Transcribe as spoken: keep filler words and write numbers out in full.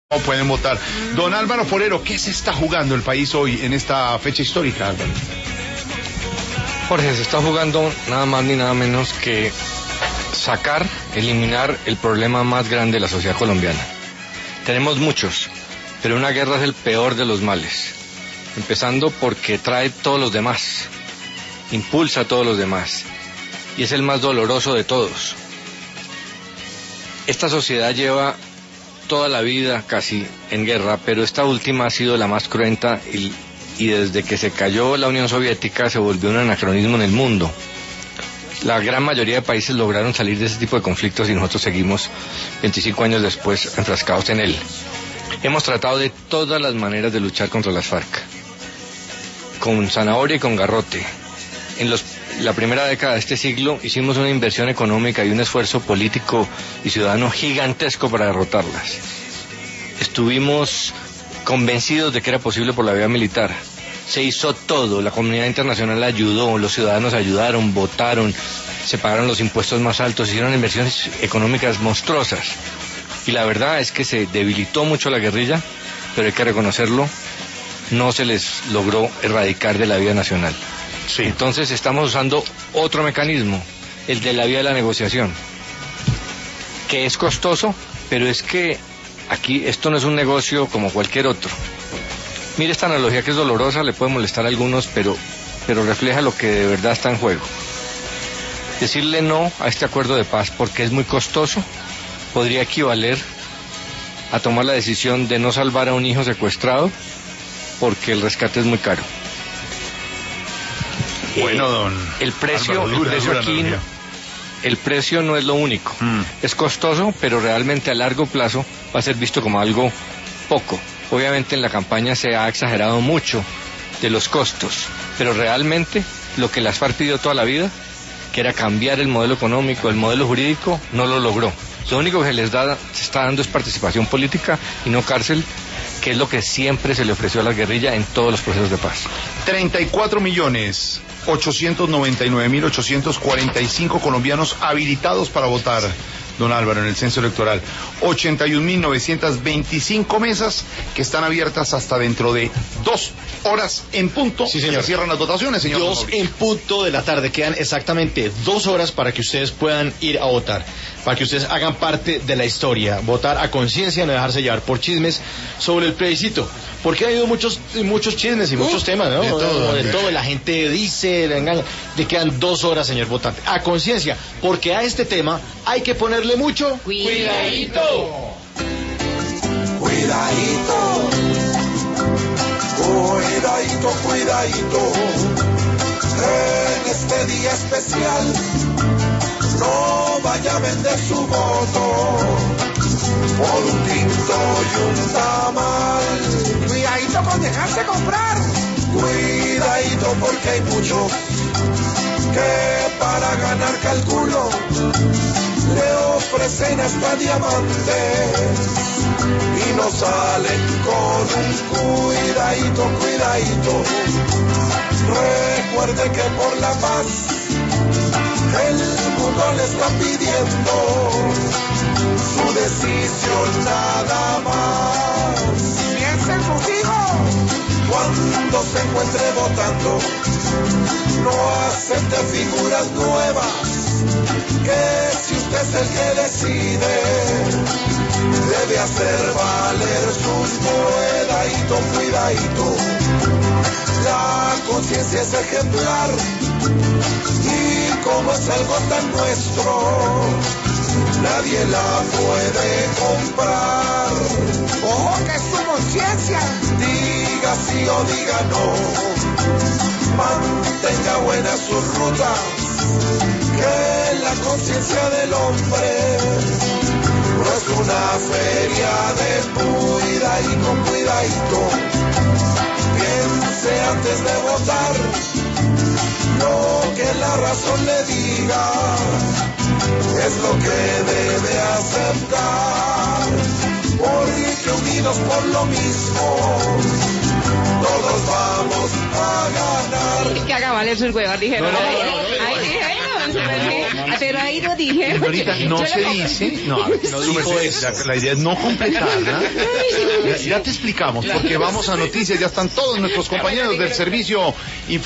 No pueden votar. Don Álvaro Forero, ¿qué se está jugando el país hoy en esta fecha histórica, Álvaro? Jorge, se está jugando nada más ni nada menos que sacar, eliminar el problema más grande de la sociedad colombiana. Tenemos muchos, pero una guerra es el peor de los males. Empezando porque trae todos los demás, impulsa a todos los demás, y es el más doloroso de todos. Esta sociedad lleva toda la vida casi en guerra, pero esta última ha sido la más cruenta y, y desde que se cayó la Unión Soviética se volvió un anacronismo en el mundo. La gran mayoría de países lograron salir de ese tipo de conflictos y nosotros seguimos veinticinco años después enfrascados en él. Hemos tratado de todas las maneras de luchar contra las FARC, con zanahoria y con garrote. En los, la primera década de este siglo hicimos una inversión económica y un esfuerzo político y ciudadano gigantesco para derrotarlas. Estuvimos convencidos de que era posible por la vía militar. Se hizo todo, la comunidad internacional ayudó, los ciudadanos ayudaron, votaron, se pagaron los impuestos más altos, hicieron inversiones económicas monstruosas. Y la verdad es que se debilitó mucho la guerrilla, pero hay que reconocerlo, no se les logró erradicar de la vida nacional. Sí. Entonces estamos usando otro mecanismo, el de la vía de la negociación, que es costoso, pero es que aquí esto no es un negocio como cualquier otro. Mire esta analogía que es dolorosa, le puede molestar a algunos, pero, pero refleja lo que de verdad está en juego. Decirle no a este acuerdo de paz porque es muy costoso podría equivaler a tomar la decisión de no salvar a un hijo secuestrado porque el rescate es muy caro. Bueno, don el precio, Álvaro, dura, el precio dura, aquí, dura. el precio no es lo único. Mm. Es costoso, pero realmente a largo plazo va a ser visto como algo poco. Obviamente en la campaña se ha exagerado mucho de los costos, pero realmente lo que las FARC pidió toda la vida, que era cambiar el modelo económico, el modelo jurídico, no lo logró. Lo único que les da, se está dando es participación política y no cárcel, que es lo que siempre se le ofreció a la guerrilla en todos los procesos de paz. treinta y cuatro millones ochocientos noventa y nueve mil ochocientos cuarenta y cinco colombianos habilitados para votar, don Álvaro, en el censo electoral. ochenta y un mil novecientas veinticinco mesas que están abiertas hasta dentro de dos horas en punto. Sí, señor. Se cierran las votaciones, señor. Dos en punto de la tarde. Quedan exactamente dos horas para que ustedes puedan ir a votar, para que ustedes hagan parte de la historia, votar a conciencia, no dejarse llevar por chismes sobre el plebiscito. Porque ha habido muchos muchos chismes y muchos uh, temas, ¿no? De todo, de todo. La gente dice, le engaña. Le quedan dos horas, señor votante. A conciencia, porque a este tema hay que ponerle mucho cuidadito. Cuidadito. Cuidadito, cuidadito. En este día especial, no vaya a vender su voto por un tinto y un tamal. Cuidadito con dejarse comprar. Cuidadito porque hay muchos que para ganar calculo le ofrecen hasta diamantes y no salen con un cuidadito, cuidadito. Recuerde que por la paz el mundo le está pidiendo su decisión nada más. Piensen sus hijos. Cuando se encuentre votando, no acepte figuras nuevas, que si usted es el que decide, debe hacer valer sus cuidadito, cuidadito. La conciencia es ejemplar y como es algo tan nuestro, nadie la puede comprar. Ojo que es su conciencia. Diga sí o diga no, mantenga buenas sus rutas, que la conciencia del hombre no es una feria de cuidadito, cuidadito. Piense antes de votar lo que la razón le diga, es lo que debe aceptar, porque unidos por lo mismo todos vamos a ganar. Que haga valer sus huevas, dijeron. No, no, no, no, no, Ay, dijeron. su merced, pero ahí lo dijeron. Señorita, no Yo se le dice, no, a ver, No su dijo merced, eso. la, la idea es no completarla. Ya, ya te explicamos, porque vamos a noticias, ya están todos nuestros compañeros del servicio